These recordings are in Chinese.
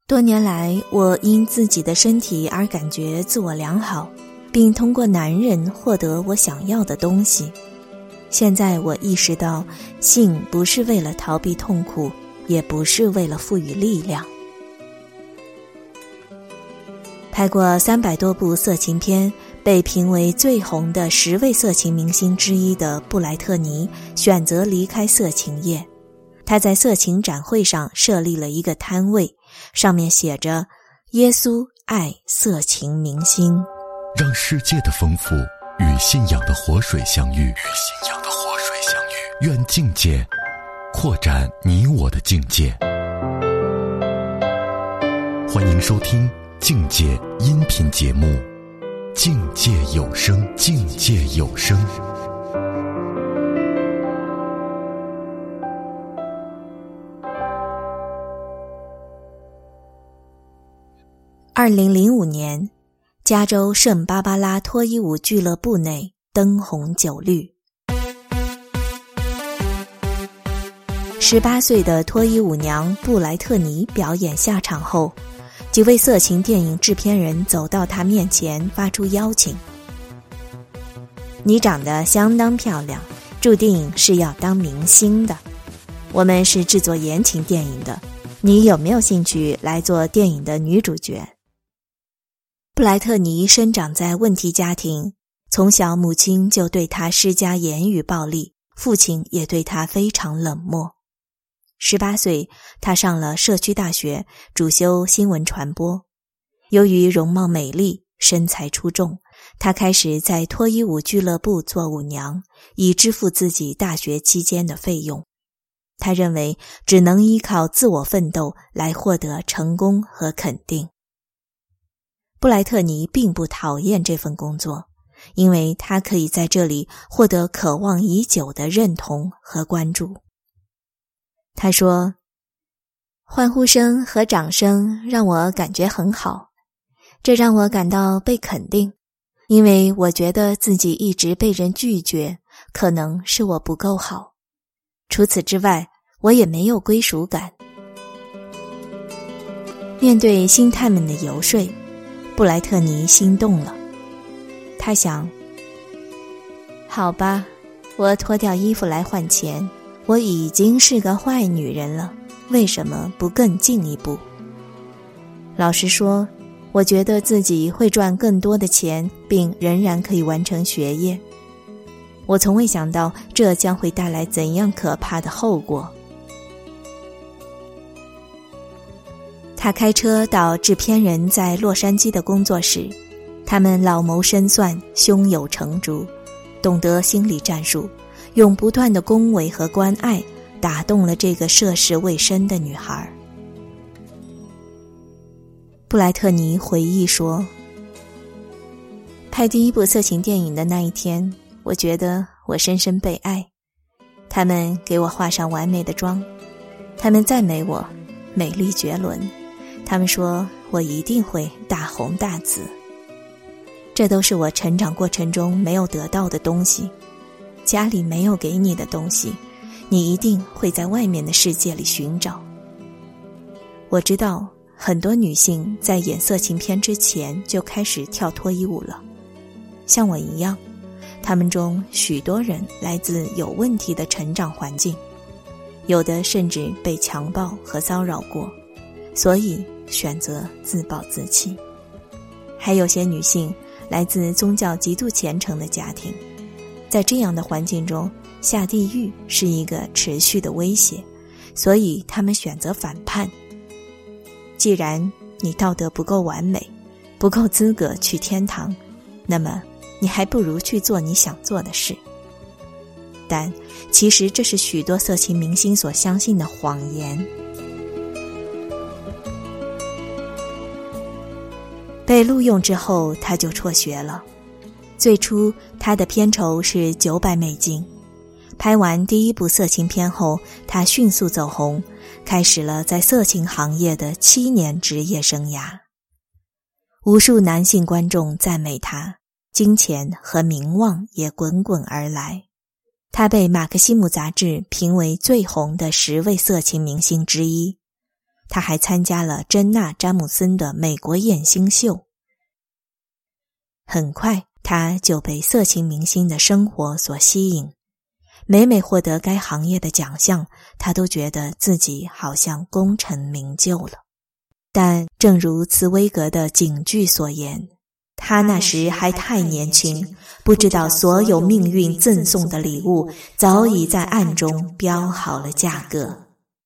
多年来，我因自己的身体而感觉自我良好，并通过男人获得我想要的东西。现在我意识到，性不是为了逃避痛苦，也不是为了赋予力量。拍过300多部色情片，被评为最红的10位色情明星之一的布莱特尼选择离开色情业。他在色情展会上设立了一个摊位，上面写着耶稣爱色情明星。 让世界的丰富与信仰的活水相遇，愿境界扩展你我的境界。欢迎收听境界音频节目《境界有声》，境界有声。 2005年，加州圣巴巴拉脱衣舞俱乐部内灯红酒绿。18岁的脱衣舞娘布莱特尼表演下场后，几位色情电影制片人走到她面前发出邀请。你长得相当漂亮，注定是要当明星的。我们是制作言情电影的，你有没有兴趣来做电影的女主角？布莱特尼生长在问题家庭，从小母亲就对她施加言语暴力，父亲也对她非常冷漠。18岁，她上了社区大学，主修新闻传播。由于容貌美丽，身材出众，她开始在脱衣舞俱乐部做舞娘，以支付自己大学期间的费用。她认为只能依靠自我奋斗来获得成功和肯定。布莱特尼并不讨厌这份工作，因为她可以在这里获得渴望已久的认同和关注。她说，欢呼声和掌声让我感觉很好，这让我感到被肯定，因为我觉得自己一直被人拒绝，可能是我不够好。除此之外，我也没有归属感。面对星探们的游说，布莱特尼心动了。他想，好吧，我脱掉衣服来换钱，我已经是个坏女人了，为什么不更进一步？老实说，我觉得自己会赚更多的钱，并仍然可以完成学业。我从未想到这将会带来怎样可怕的后果。他开车到制片人在洛杉矶的工作室，他们老谋深算，胸有成竹，懂得心理战术，用不断的恭维和关爱打动了这个涉世未深的女孩。布莱特尼回忆说，拍第一部色情电影的那一天，我觉得我深深被爱。他们给我画上完美的妆，他们赞美我美丽绝伦，他们说我一定会大红大紫。这都是我成长过程中没有得到的东西，家里没有给你的东西，你一定会在外面的世界里寻找。我知道很多女性在演色情片之前就开始跳脱衣舞了，像我一样，她们中许多人来自有问题的成长环境，有的甚至被强暴和骚扰过，所以选择自暴自弃。还有些女性来自宗教极度虔诚的家庭，在这样的环境中，下地狱是一个持续的威胁，所以她们选择反叛。既然你道德不够完美，不够资格去天堂，那么你还不如去做你想做的事。但其实这是许多色情明星所相信的谎言。被录用之后，他就辍学了。最初他的片酬是$900。拍完第一部色情片后，他迅速走红，开始了在色情行业的7年职业生涯。无数男性观众赞美他，金钱和名望也滚滚而来。他被马克西姆杂志评为最红的10位色情明星之一。 他还参加了珍娜·詹姆森的美国艳星秀。很快，他就被色情明星的生活所吸引，每每获得该行业的奖项，他都觉得自己好像功成名就了。但正如茨威格的警句所言，他那时还太年轻，不知道所有命运赠送的礼物早已在暗中标好了价格。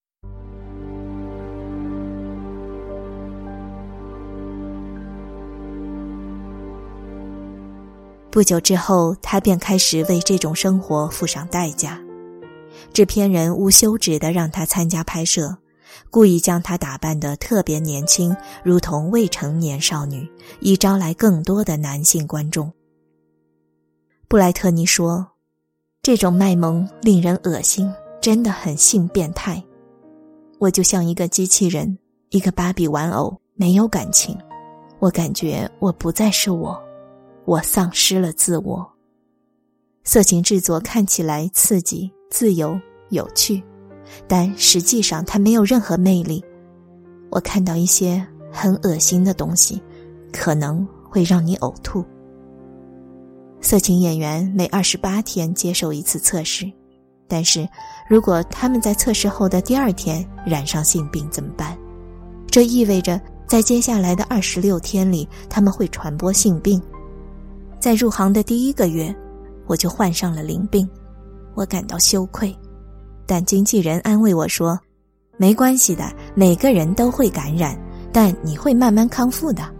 不久之后，他便开始为这种生活付上代价。制片人无休止地让他参加拍摄，故意将他打扮得特别年轻，如同未成年少女，以招来更多的男性观众。布莱特尼说，这种卖萌令人恶心，真的很性变态。我就像一个机器人，一个芭比玩偶，没有感情。我感觉我不再是我丧失了自我。色情制作看起来刺激、自由、有趣，但实际上它没有任何魅力。我看到一些很恶心的东西，可能会让你呕吐。色情演员每28天接受一次测试，但是如果他们在测试后的第2天染上性病怎么办？这意味着在接下来的26天里，他们会传播性病。在入行的第1个月，我就患上了淋病，我感到羞愧，但经纪人安慰我说，没关系的，每个人都会感染，但你会慢慢康复的。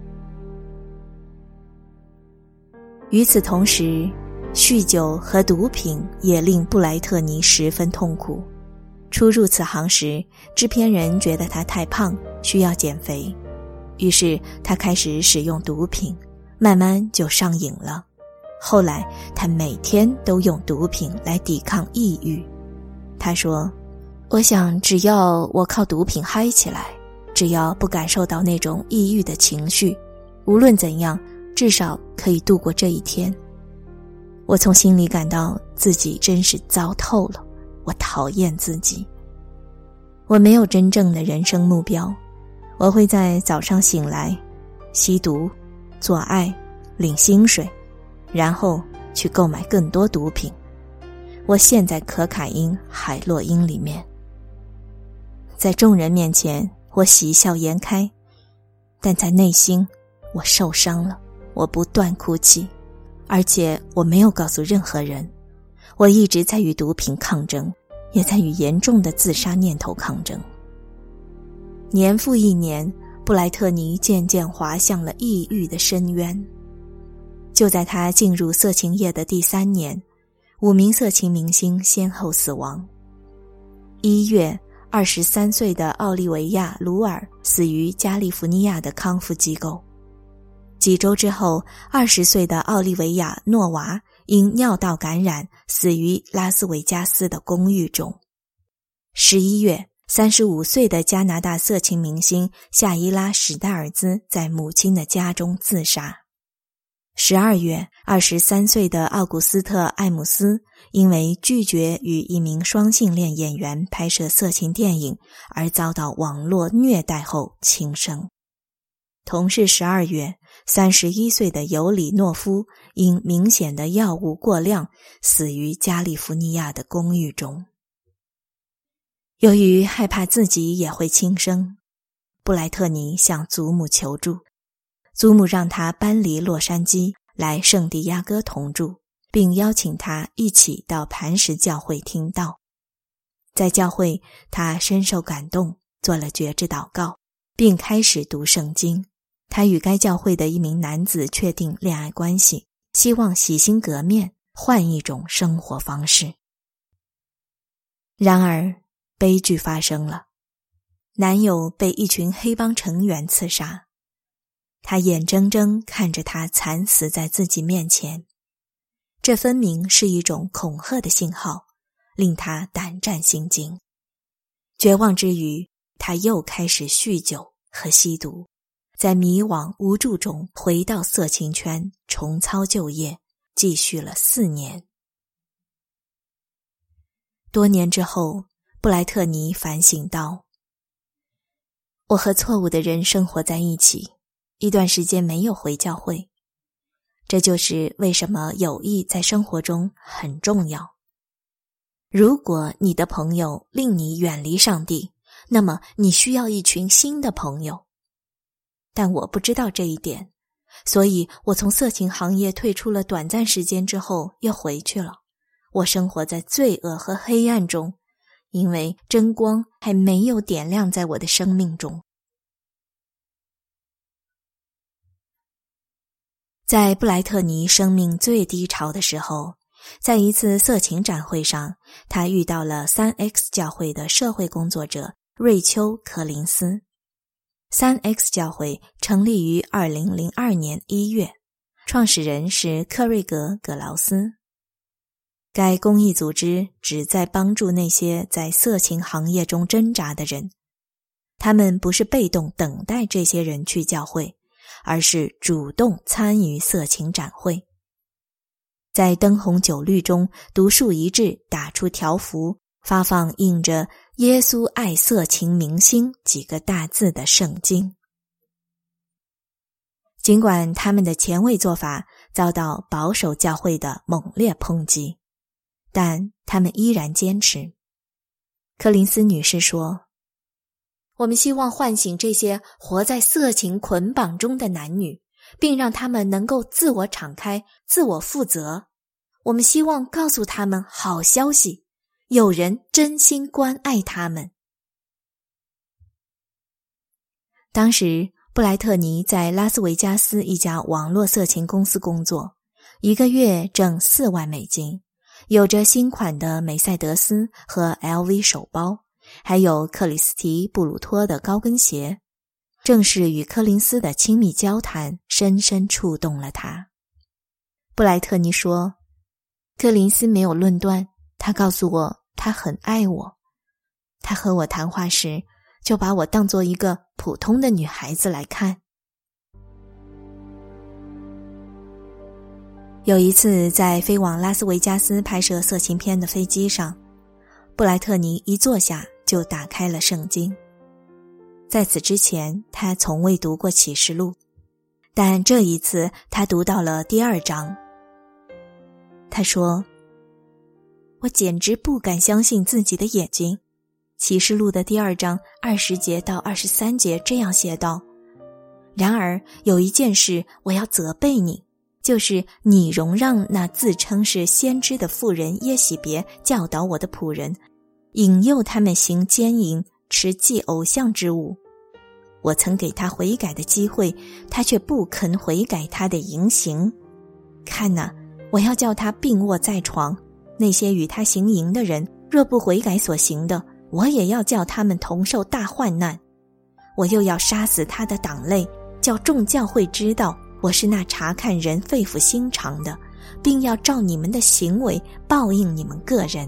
与此同时，酗酒和毒品也令布莱特尼十分痛苦。初入此行时，制片人觉得他太胖，需要减肥，于是他开始使用毒品，慢慢就上瘾了。后来他每天都用毒品来抵抗抑郁。他说，我想只要我靠毒品嗨起来，只要不感受到那种抑郁的情绪，无论怎样，至少可以度过这一天。我从心里感到自己真是糟透了，我讨厌自己。我没有真正的人生目标，我会在早上醒来，吸毒，做爱，领薪水，然后去购买更多毒品。我陷在可卡因、海洛因里面。在众人面前，我喜笑颜开，但在内心，我受伤了，我不断哭泣，而且我没有告诉任何人。我一直在与毒品抗争，也在与严重的自杀念头抗争。年复一年，布莱特尼渐渐滑向了抑郁的深渊。就在他进入色情业的第3年，5名色情明星先后死亡。1月，23岁的奥利维亚·卢尔死于加利福尼亚的康复机构。几周之后，20岁的奥利维亚·诺娃因尿道感染死于拉斯维加斯的公寓中。11月，35岁的加拿大色情明星夏伊拉·史戴尔兹在母亲的家中自杀。12月，23岁的奥古斯特·艾姆斯因为拒绝与一名双性恋演员拍摄色情电影而遭到网络虐待后轻生。同是12月，31岁的尤里诺夫因明显的药物过量死于加利福尼亚的公寓中。由于害怕自己也会轻生，布莱特尼向祖母求助，祖母让他搬离洛杉矶来圣地亚哥同住，并邀请他一起到磐石教会听道。在教会，他深受感动，做了觉知祷告，并开始读圣经。他与该教会的一名男子确定恋爱关系，希望洗心革面，换一种生活方式。然而，悲剧发生了，男友被一群黑帮成员刺杀。他眼睁睁看着他惨死在自己面前，这分明是一种恐吓的信号，令他胆战心惊。绝望之余，他又开始酗酒和吸毒，在迷惘无助中回到色情圈，重操旧业，继续了4年。多年之后，布莱特尼反省道： 我和错误的人生活在一起，一段时间没有回教会。这就是为什么友谊在生活中很重要。如果你的朋友令你远离上帝，那么你需要一群新的朋友。但我不知道这一点，所以我从色情行业退出了短暂时间之后又回去了。我生活在罪恶和黑暗中，因为真光还没有点亮在我的生命中。在布莱特尼生命最低潮的时候，在一次色情展会上，他遇到了 3X 教会的社会工作者瑞秋·柯林斯。3X 教会成立于2002年1月，创始人是克瑞格·葛劳斯。该公益组织旨在帮助那些在色情行业中挣扎的人，他们不是被动等待这些人去教会，而是主动参与色情展会，在灯红酒绿中独树一帜，打出条幅，发放印着耶稣爱色情明星几个大字的圣经。尽管他们的前卫做法遭到保守教会的猛烈抨击，但他们依然坚持。柯林斯女士说，我们希望唤醒这些活在色情捆绑中的男女，并让他们能够自我敞开、自我负责。我们希望告诉他们好消息，有人真心关爱他们。当时，布莱特尼在拉斯维加斯一家网络色情公司工作，一个月挣4万美金，有着新款的美赛德斯和 LV 手包，还有克里斯提布鲁托的高跟鞋。正是与柯林斯的亲密交谈深深触动了他。布莱特尼说，柯林斯没有论断，他告诉我他很爱我。他和我谈话时就把我当作一个普通的女孩子来看。有一次在飞往拉斯维加斯拍摄色情片的飞机上，布莱特尼一坐下就打开了圣经。在此之前他从未读过启示录，但这一次他读到了第2章。他说，我简直不敢相信自己的眼睛。启示录的第2章20节到23节这样写道，然而有一件事我要责备你，就是你容让那自称是先知的妇人耶洗别教导我的仆人，引诱他们行奸淫，吃祭偶像之物。我曾给他悔改的机会，他却不肯悔改他的淫行。看哪，我要叫他病卧在床，那些与他行淫的人，若不悔改所行的，我也要叫他们同受大患难。我又要杀死他的党类，叫众教会知道我是那查看人肺腑心肠的，并要照你们的行为报应你们个人。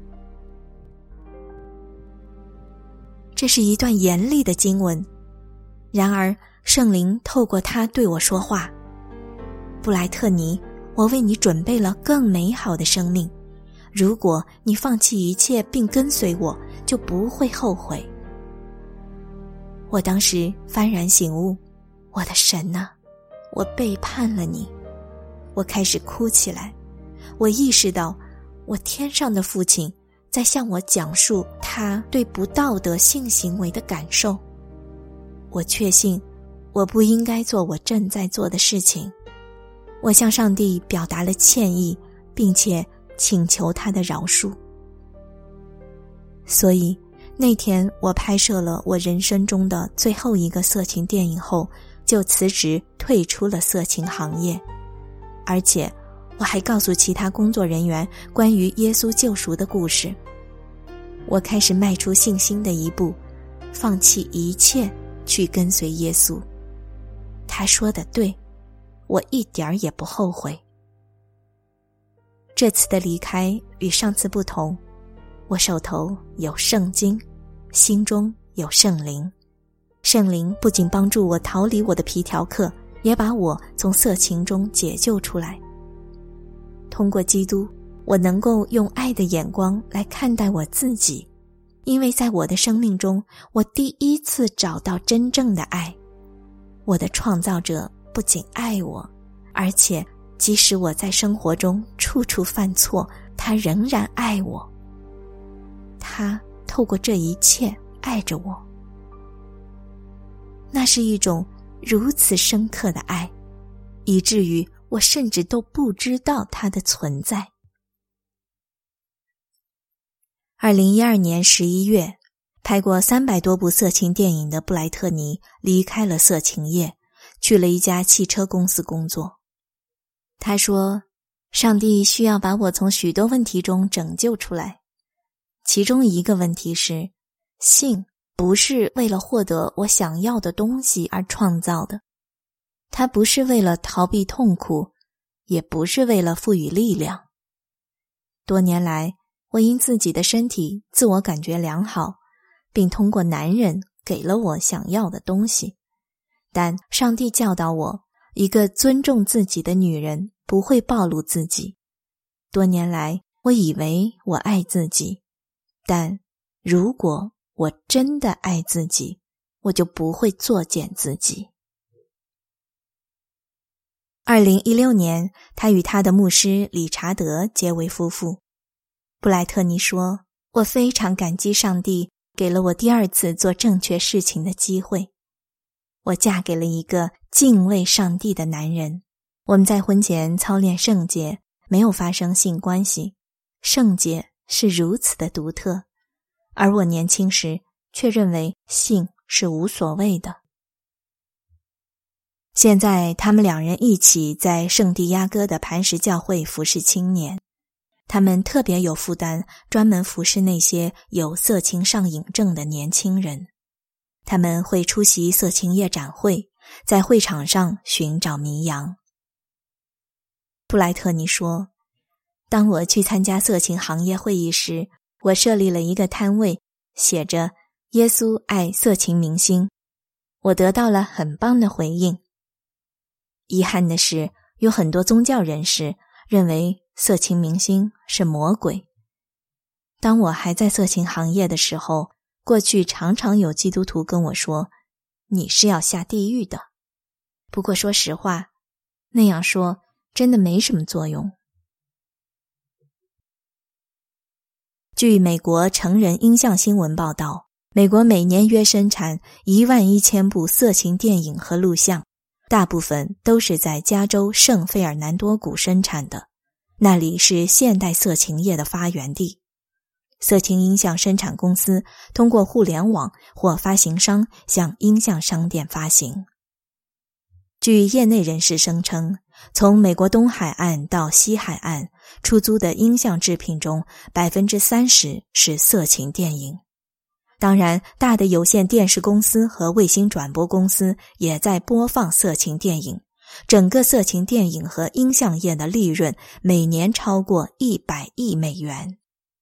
这是一段严厉的经文，然而圣灵透过它对我说话，布莱特尼，我为你准备了更美好的生命，如果你放弃一切并跟随我，就不会后悔。我当时幡然醒悟，我的神啊，我背叛了你。我开始哭起来，我意识到我天上的父亲在向我讲述他对不道德性行为的感受。我确信我不应该做我正在做的事情。我向上帝表达了歉意，并且请求他的饶恕。所以那天我拍摄了我人生中的最后一个色情电影后，就辞职退出了色情行业。而且我还告诉其他工作人员关于耶稣救赎的故事。我开始迈出信心的一步，放弃一切去跟随耶稣。他说的对，我一点儿也不后悔。这次的离开与上次不同，我手头有圣经，心中有圣灵。圣灵不仅帮助我逃离我的皮条客，也把我从色情中解救出来。通过基督，我能够用爱的眼光来看待我自己， 因为在我的生命中，我第一次找到真正的爱。我的创造者不仅爱我，而且即使我在生活中处处犯错，他仍然爱我。他透过这一切爱着我。那是一种如此深刻的爱，以至于我甚至都不知道它的存在。2012年11月，拍过300多部色情电影的布莱特尼离开了色情业，去了一家汽车公司工作。他说，上帝需要把我从许多问题中拯救出来。其中一个问题是，性不是为了获得我想要的东西而创造的，它不是为了逃避痛苦，也不是为了赋予力量。多年来，我因自己的身体自我感觉良好，并通过男人给了我想要的东西。但上帝教导我，一个尊重自己的女人不会暴露自己。多年来，我以为我爱自己，但如果我真的爱自己，我就不会作践自己。2016年，他与他的牧师理查德结为夫妇。布莱特尼说，我非常感激上帝给了我第二次做正确事情的机会。我嫁给了一个敬畏上帝的男人，我们在婚前操练圣洁，没有发生性关系。圣洁是如此的独特，而我年轻时却认为性是无所谓的。现在他们两人一起在圣地亚哥的磐石教会服侍青年，他们特别有负担，专门服侍那些有色情上瘾症的年轻人。他们会出席色情业展会，在会场上寻找迷羊。布莱特尼说，当我去参加色情行业会议时，我设立了一个摊位，写着耶稣爱色情明星。我得到了很棒的回应。遗憾的是，有很多宗教人士认为色情明星是魔鬼。当我还在色情行业的时候，过去常常有基督徒跟我说，你是要下地狱的。不过说实话，那样说真的没什么作用。据美国成人音像新闻报道，美国每年约生产11000部色情电影和录像，大部分都是在加州圣费尔南多谷生产的，那里是现代色情业的发源地。色情音像生产公司通过互联网或发行商向音像商店发行。据业内人士声称，从美国东海岸到西海岸出租的音像制品中 30% 是色情电影。当然，大的有线电视公司和卫星转播公司也在播放色情电影。整个色情电影和音像业的利润每年超过100亿美元。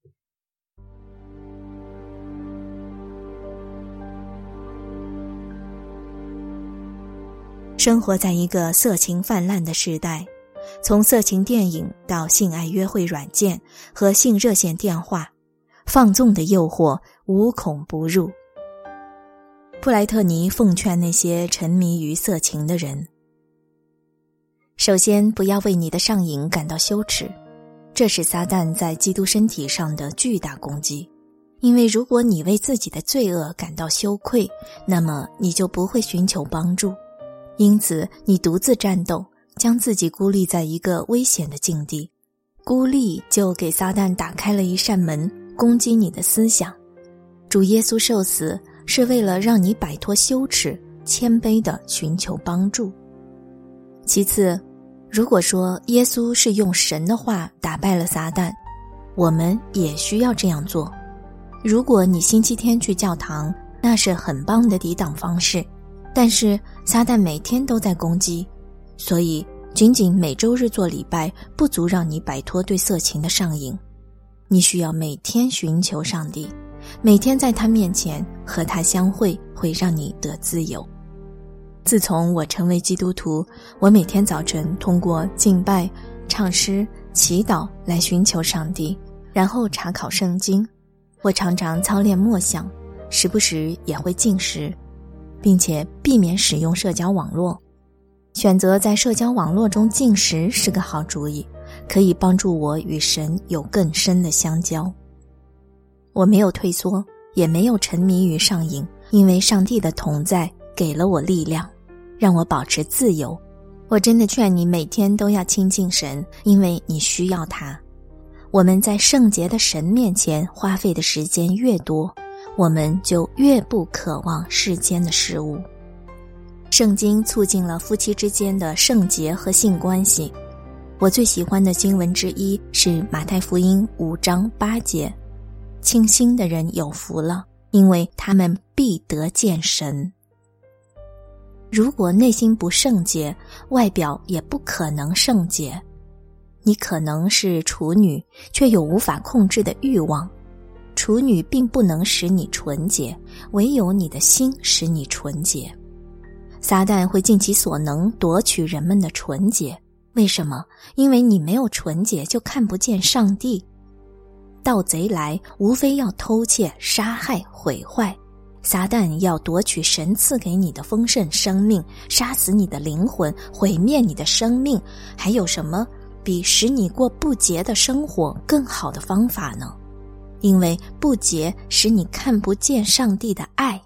生活在一个色情泛滥的时代，从色情电影到性爱约会软件和性热线电话，放纵的诱惑无孔不入。布莱特尼奉劝那些沉迷于色情的人，首先不要为你的上瘾感到羞耻，这是撒旦在基督身体上的巨大攻击。因为如果你为自己的罪恶感到羞愧，那么你就不会寻求帮助。因此你独自战斗，将自己孤立在一个危险的境地，孤立就给撒旦打开了一扇门，攻击你的思想。主耶稣受死是为了让你摆脱羞耻，谦卑地寻求帮助。其次，如果说耶稣是用神的话打败了撒旦，我们也需要这样做。如果你星期天去教堂，那是很棒的抵挡方式，但是撒旦每天都在攻击，所以仅仅每周日做礼拜不足让你摆脱对色情的上瘾。你需要每天寻求上帝，每天在他面前和他相会，会让你得自由。自从我成为基督徒，我每天早晨通过敬拜、唱诗、祈祷来寻求上帝，然后查考圣经。 我常常操练默想，时不时也会进食，并且避免使用社交网络。选择在社交网络中进食是个好主意，可以帮助我与神有更深的相交。我没有退缩，也没有沉迷于上瘾，因为上帝的同在给了我力量，让我保持自由。我真的劝你每天都要亲近神，因为你需要他。我们在圣洁的神面前花费的时间越多，我们就越不渴望世间的事物。圣经促进了夫妻之间的圣洁和性关系。我最喜欢的经文之一是马太福音5章8节，清心的人有福了，因为他们必得见神。如果内心不圣洁，外表也不可能圣洁。你可能是处女，却有无法控制的欲望。处女并不能使你纯洁，唯有你的心使你纯洁。撒旦会尽其所能夺取人们的纯洁。为什么？因为你没有纯洁，就看不见上帝。盗贼来，无非要偷窃、杀害、毁坏。撒旦要夺取神赐给你的丰盛生命，杀死你的灵魂，毁灭你的生命。还有什么比使你过不洁的生活更好的方法呢？因为不洁使你看不见上帝的爱。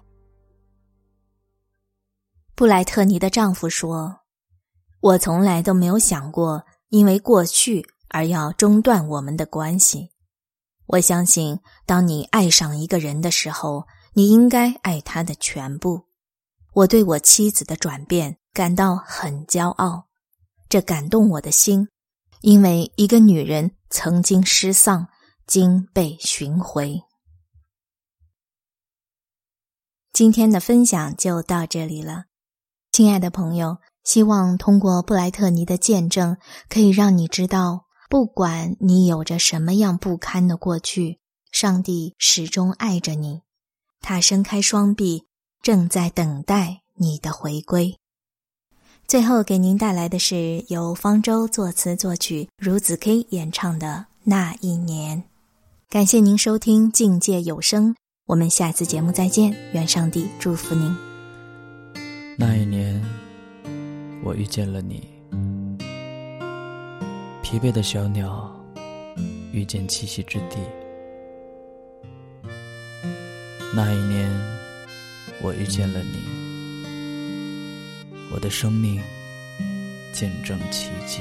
布莱特尼的丈夫说，我从来都没有想过因为过去而要中断我们的关系。我相信当你爱上一个人的时候，你应该爱他的全部。我对我妻子的转变感到很骄傲，这感动我的心，因为一个女人曾经失丧，今被寻回。今天的分享就到这里了。亲爱的朋友，希望通过布莱特尼的见证，可以让你知道，不管你有着什么样不堪的过去，上帝始终爱着你，他伸开双臂，正在等待你的回归。最后给您带来的是由方舟作词作曲，孺子 K 演唱的《那一年》。感谢您收听境界有声，我们下次节目再见，愿上帝祝福您。 那一年，我遇见了你，疲惫的小鸟遇见栖息之地。那一年，我遇见了你，我的生命见证奇迹。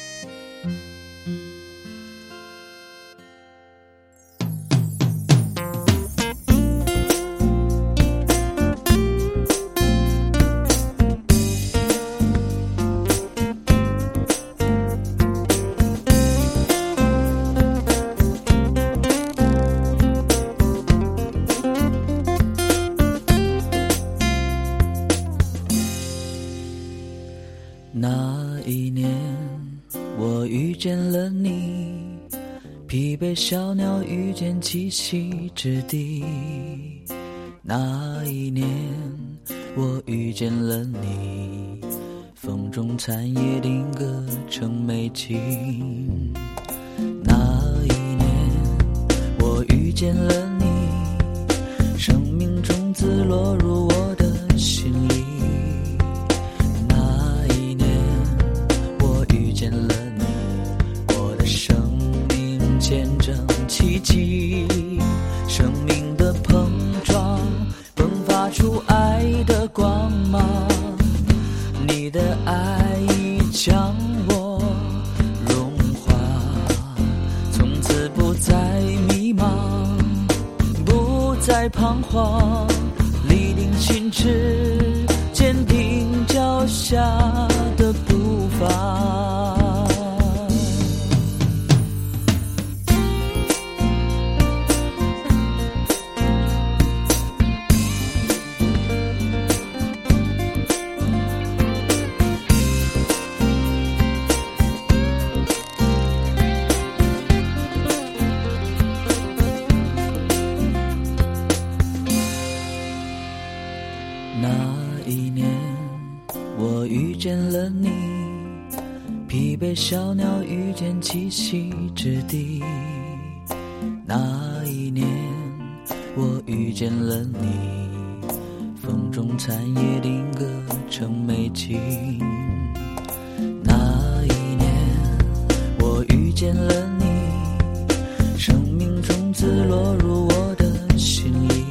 那一年，我遇见了你，疲惫小鸟遇见栖息之地。那一年，我遇见了你，风中残叶定格成美景。那一年，我遇见了你，生命种子落入我的心里。见了你，我的生命见证奇迹，生命的碰撞迸发出爱的光芒，你的爱已将我融化，从此不再迷茫，不再彷徨，立定心志，坚定脚下的步伐。那一年，我遇见了你，疲惫小鸟遇见栖息之地。那一年， 遇见了你，风中残叶定格成美景。那一年我遇见了你，生命种子落入我的心里。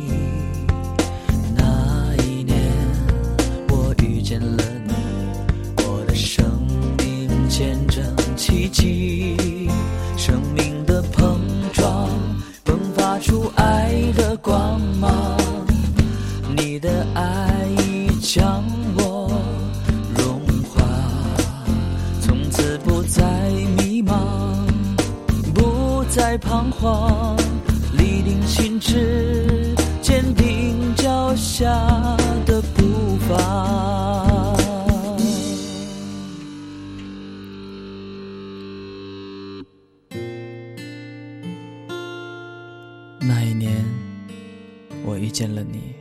那一年我遇见了你，我的生命见证奇迹，生命的碰撞迸发出爱的光芒。你的爱已将我融化，从此不再迷茫，不再彷徨，立定心志，坚定脚下的步伐。那一年我遇见了你，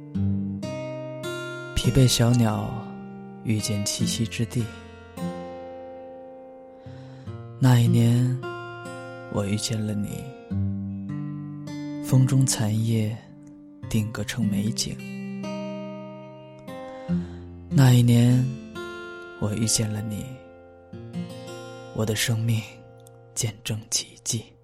疲惫小鸟遇见栖息之地。那一年我遇见了你，风中残叶定格成美景。那一年我遇见了你，我的生命见证奇迹。